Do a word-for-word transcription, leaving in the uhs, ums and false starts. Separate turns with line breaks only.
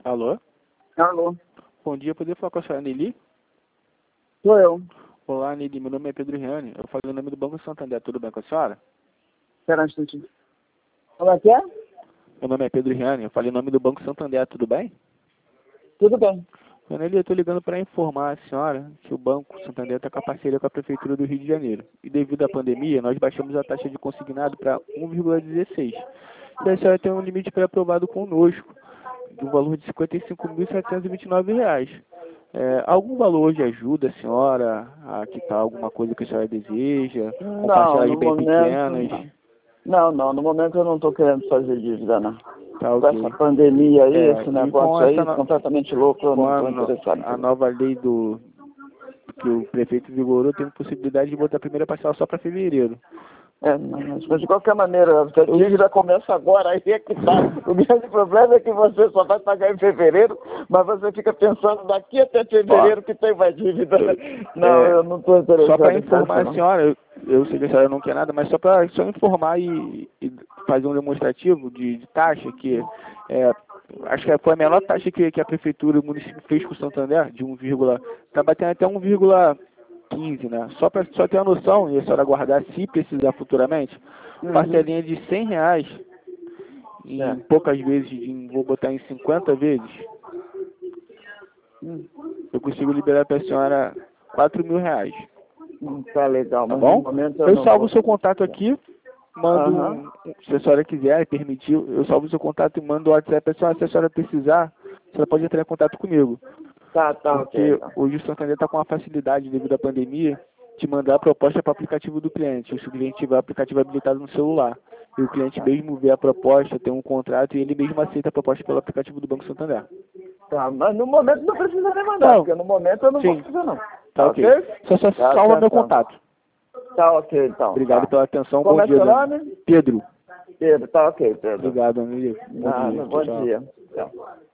Alô?
Alô,
Bom dia, poderia falar com a senhora Nelly?
sou eu.
Olá, Nelly, meu nome é Pedro Riani. Eu falo em nome do Banco Santander, tudo bem com a senhora?
Espera um instantinho. Como é que é?
Meu nome é Pedro Riani, eu falo em nome do Banco Santander, tudo bem?
Tudo bem.
Dona Nelly, eu estou ligando para informar a senhora que o Banco Santander está com a parceria com a Prefeitura do Rio de Janeiro. E devido à pandemia, nós baixamos a taxa de consignado para um vírgula dezesseis. E a senhora tem um limite pré-aprovado conosco, do valor de cinquenta e cinco mil setecentos e vinte e nove reais. É, algum valor hoje ajuda a senhora a quitar alguma coisa que a senhora deseja? Com
Não,
parcelas
no
bem
momento
pequenas?
não. Não, não, no momento eu não estou querendo fazer dívida, não.
Tá
Com essa
ok.
pandemia aí,
É,
esse
e com
negócio
essa
aí,
no-
completamente louco, eu
com
não
a,
estou
no-
interessado.
a nova lei do que o prefeito vigorou, tem possibilidade de botar a primeira parcela só para fevereiro.
É, não, mas, mas de qualquer maneira, a
Eu,
dívida começa agora, aí é que tá. O grande problema é que você só vai pagar em fevereiro, mas você fica pensando daqui até
ó,
fevereiro que tem mais dívida.
eu-
Não,
é,
eu não estou
só para
interessado em fazer isso,
informar a
não.
senhora, eu, eu sei que a senhora não quer nada, mas só para só informar e, e fazer um demonstrativo de, de taxa, que é, acho que foi a menor taxa que, que a prefeitura e o município fez com o Santander, de um, está batendo até um vírgula quinze, né? Só para só ter a noção, e a senhora guardar se precisar futuramente,
Uhum.
parcelinha de cem reais, em
Certo.
poucas vezes, em, vou botar em cinquenta vezes,
Hum.
eu consigo liberar para a senhora quatro mil reais.
Hum, Tá legal,
Tá
mas no
bom?
momento eu
Eu
não
salvo o
vou.
seu contato aqui, mando
Aham.
um, se a senhora quiser e permitir, eu salvo o seu contato e mando o WhatsApp para a senhora. Se a senhora precisar, a senhora pode entrar em contato comigo.
Tá, tá, ok,
Porque
então.
hoje o Santander está com uma facilidade devido à pandemia de mandar a proposta para o aplicativo do cliente. Se o cliente tiver o aplicativo habilitado no celular e o cliente
Tá,
mesmo vê a proposta, tem um contrato e ele mesmo aceita a proposta pelo aplicativo do Banco Santander.
tá, mas no momento não precisa nem mandar,
Não,
porque no momento eu não vou
sim,
fazer não.
tá
Tá
ok.
ok?
Só, só
Tá,
salva meu
atenção.
contato.
Tá ok, então,
Obrigado
tá.
pela atenção.
Como
Bom
é
dia,
seu
dona
nome?
Pedro.
Pedro, tá ok, Pedro.
Obrigado, amigo. Bom dia.
Nada,
Tchau,
bom
tchau.
dia. Tchau.